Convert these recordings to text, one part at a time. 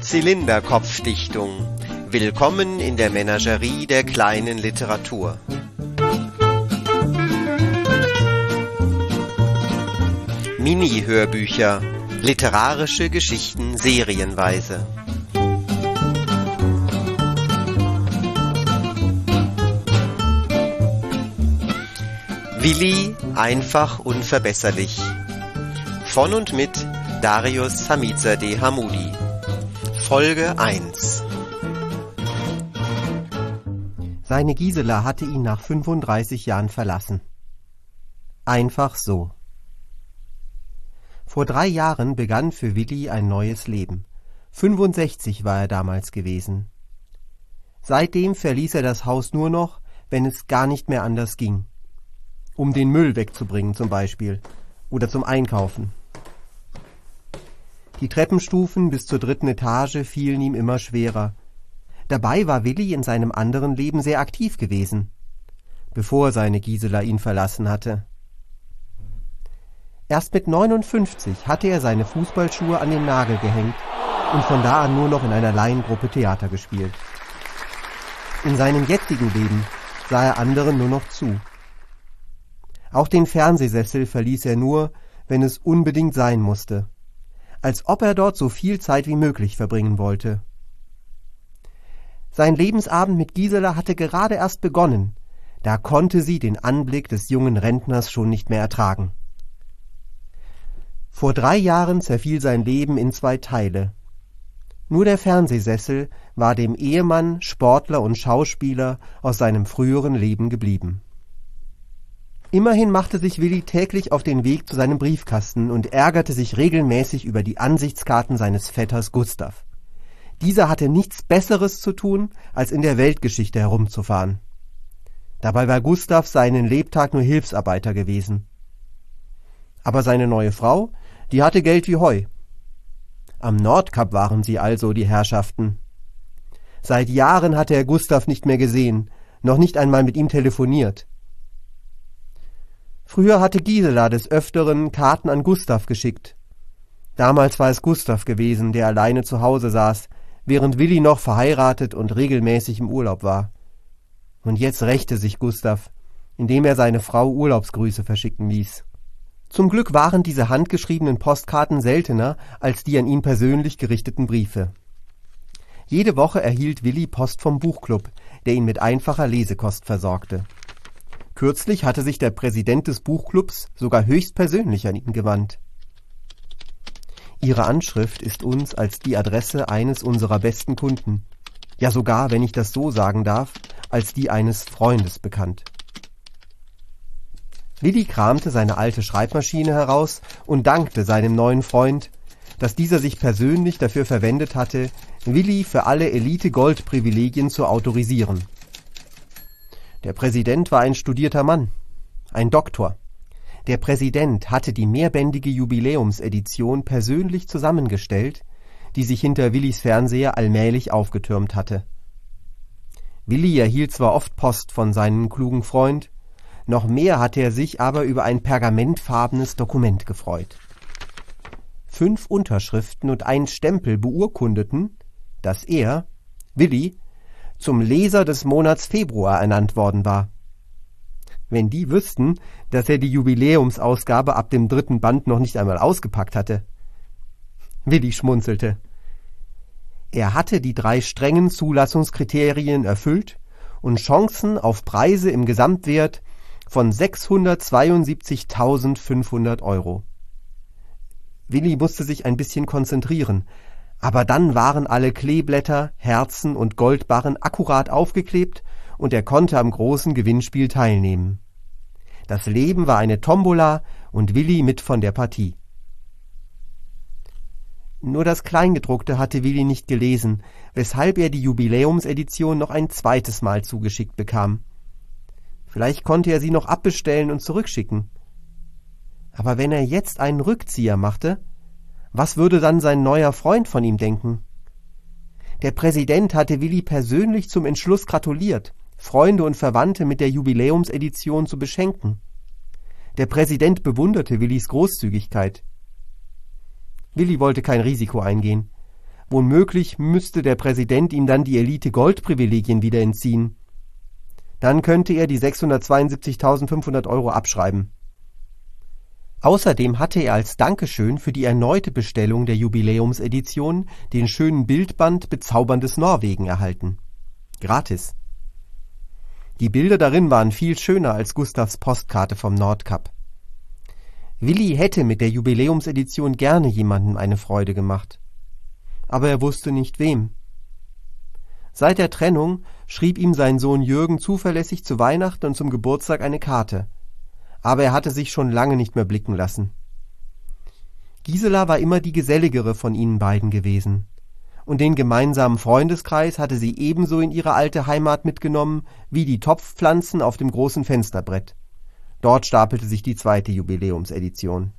Zylinderkopfdichtung. Willkommen in der Menagerie der kleinen Literatur. Mini-Hörbücher. Literarische Geschichten serienweise. Willi einfach unverbesserlich. Von und mit Darius Hamizadeh Hammoudi. Folge 1. Seine Gisela hatte ihn nach 35 Jahren verlassen. Einfach so. Vor 3 Jahren begann für Willi ein neues Leben. 65 war er damals gewesen. Seitdem verließ er das Haus nur noch, wenn es gar nicht mehr anders ging. Um den Müll wegzubringen zum Beispiel oder zum Einkaufen. Die Treppenstufen bis zur 3. Etage fielen ihm immer schwerer. Dabei war Willi in seinem anderen Leben sehr aktiv gewesen, bevor seine Gisela ihn verlassen hatte. Erst mit 59 hatte er seine Fußballschuhe an den Nagel gehängt und von da an nur noch in einer Laiengruppe Theater gespielt. In seinem jetzigen Leben sah er anderen nur noch zu. Auch den Fernsehsessel verließ er nur, wenn es unbedingt sein musste, als ob er dort so viel Zeit wie möglich verbringen wollte. Sein Lebensabend mit Gisela hatte gerade erst begonnen, da konnte sie den Anblick des jungen Rentners schon nicht mehr ertragen. Vor 3 Jahren zerfiel sein Leben in 2 Teile. Nur der Fernsehsessel war dem Ehemann, Sportler und Schauspieler aus seinem früheren Leben geblieben. Immerhin machte sich Willi täglich auf den Weg zu seinem Briefkasten und ärgerte sich regelmäßig über die Ansichtskarten seines Vetters Gustav. Dieser hatte nichts Besseres zu tun, als in der Weltgeschichte herumzufahren. Dabei war Gustav seinen Lebtag nur Hilfsarbeiter gewesen. Aber seine neue Frau, die hatte Geld wie Heu. Am Nordkap waren sie also, die Herrschaften. Seit Jahren hatte er Gustav nicht mehr gesehen, noch nicht einmal mit ihm telefoniert. Früher hatte Gisela des Öfteren Karten an Gustav geschickt. Damals war es Gustav gewesen, der alleine zu Hause saß, während Willi noch verheiratet und regelmäßig im Urlaub war. Und jetzt rächte sich Gustav, indem er seine Frau Urlaubsgrüße verschicken ließ. Zum Glück waren diese handgeschriebenen Postkarten seltener als die an ihn persönlich gerichteten Briefe. Jede Woche erhielt Willi Post vom Buchclub, der ihn mit einfacher Lesekost versorgte. Kürzlich hatte sich der Präsident des Buchclubs sogar höchstpersönlich an ihn gewandt. Ihre Anschrift ist uns als die Adresse eines unserer besten Kunden, ja sogar, wenn ich das so sagen darf, als die eines Freundes bekannt. Willi kramte seine alte Schreibmaschine heraus und dankte seinem neuen Freund, dass dieser sich persönlich dafür verwendet hatte, Willi für alle Elite-Gold-Privilegien zu autorisieren. Der Präsident war ein studierter Mann, ein Doktor. Der Präsident hatte die mehrbändige Jubiläumsedition persönlich zusammengestellt, die sich hinter Willis Fernseher allmählich aufgetürmt hatte. Willi erhielt zwar oft Post von seinem klugen Freund, noch mehr hatte er sich aber über ein pergamentfarbenes Dokument gefreut. 5 Unterschriften und ein Stempel beurkundeten, dass er, Willi, zum Leser des Monats Februar ernannt worden war. Wenn die wüssten, dass er die Jubiläumsausgabe ab dem 3. Band noch nicht einmal ausgepackt hatte. Willi schmunzelte. Er hatte die 3 strengen Zulassungskriterien erfüllt und Chancen auf Preise im Gesamtwert von 672.500 €. Willi musste sich ein bisschen konzentrieren, aber dann waren alle Kleeblätter, Herzen und Goldbarren akkurat aufgeklebt und er konnte am großen Gewinnspiel teilnehmen. Das Leben war eine Tombola und Willi mit von der Partie. Nur das Kleingedruckte hatte Willi nicht gelesen, weshalb er die Jubiläumsedition noch ein zweites Mal zugeschickt bekam. Vielleicht konnte er sie noch abbestellen und zurückschicken. Aber wenn er jetzt einen Rückzieher machte, was würde dann sein neuer Freund von ihm denken? Der Präsident hatte Willi persönlich zum Entschluss gratuliert, Freunde und Verwandte mit der Jubiläumsedition zu beschenken. Der Präsident bewunderte Willis Großzügigkeit. Willi wollte kein Risiko eingehen. Womöglich müsste der Präsident ihm dann die Elite-Gold-Privilegien wieder entziehen. Dann könnte er die 672.500 € abschreiben. Außerdem hatte er als Dankeschön für die erneute Bestellung der Jubiläumsedition den schönen Bildband Bezauberndes Norwegen erhalten. Gratis. Die Bilder darin waren viel schöner als Gustavs Postkarte vom Nordkap. Willi hätte mit der Jubiläumsedition gerne jemandem eine Freude gemacht. Aber er wusste nicht wem. Seit der Trennung schrieb ihm sein Sohn Jürgen zuverlässig zu Weihnachten und zum Geburtstag eine Karte. Aber er hatte sich schon lange nicht mehr blicken lassen. Gisela war immer die geselligere von ihnen beiden gewesen. Und den gemeinsamen Freundeskreis hatte sie ebenso in ihre alte Heimat mitgenommen wie die Topfpflanzen auf dem großen Fensterbrett. Dort stapelte sich die zweite Jubiläumsedition.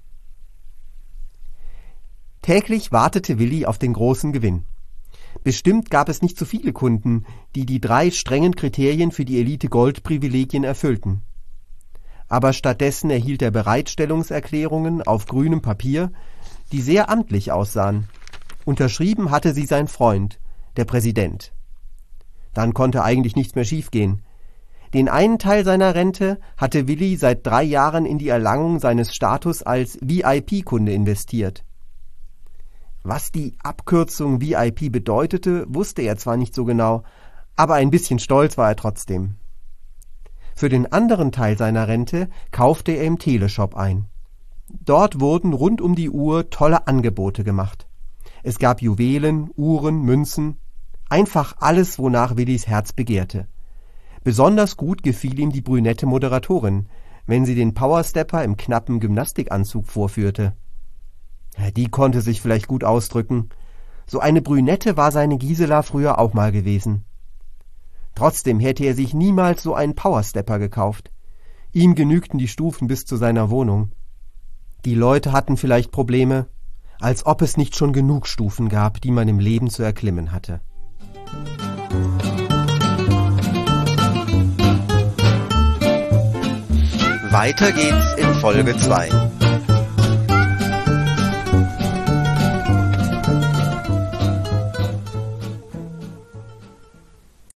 Täglich wartete Willi auf den großen Gewinn. Bestimmt gab es nicht so viele Kunden, die die 3 strengen Kriterien für die Elite-Gold-Privilegien erfüllten. Aber stattdessen erhielt er Bereitstellungserklärungen auf grünem Papier, die sehr amtlich aussahen. Unterschrieben hatte sie sein Freund, der Präsident. Dann konnte eigentlich nichts mehr schiefgehen. Den einen Teil seiner Rente hatte Willi seit 3 Jahren in die Erlangung seines Status als VIP-Kunde investiert. Was die Abkürzung VIP bedeutete, wusste er zwar nicht so genau, aber ein bisschen stolz war er trotzdem. Für den anderen Teil seiner Rente kaufte er im Teleshop ein. Dort wurden rund um die Uhr tolle Angebote gemacht. Es gab Juwelen, Uhren, Münzen, einfach alles, wonach Willis Herz begehrte. Besonders gut gefiel ihm die brünette Moderatorin, wenn sie den Powerstepper im knappen Gymnastikanzug vorführte. Die konnte sich vielleicht gut ausdrücken. So eine Brünette war seine Gisela früher auch mal gewesen. Trotzdem hätte er sich niemals so einen Powerstepper gekauft. Ihm genügten die Stufen bis zu seiner Wohnung. Die Leute hatten vielleicht Probleme, als ob es nicht schon genug Stufen gab, die man im Leben zu erklimmen hatte. Weiter geht's in Folge 2.